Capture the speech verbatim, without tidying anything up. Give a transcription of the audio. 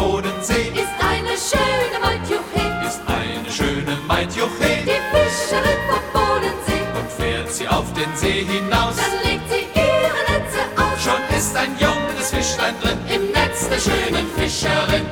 Bodensee. Ist eine schöne Maid Juche, Ist eine schöne Maid Juche. die Fischerin vom Bodensee. Und fährt sie auf den See hinaus, Dann legt sie ihre Netze aus. schon ist ein junges Fischlein drin im Netz der schönen Fischerin.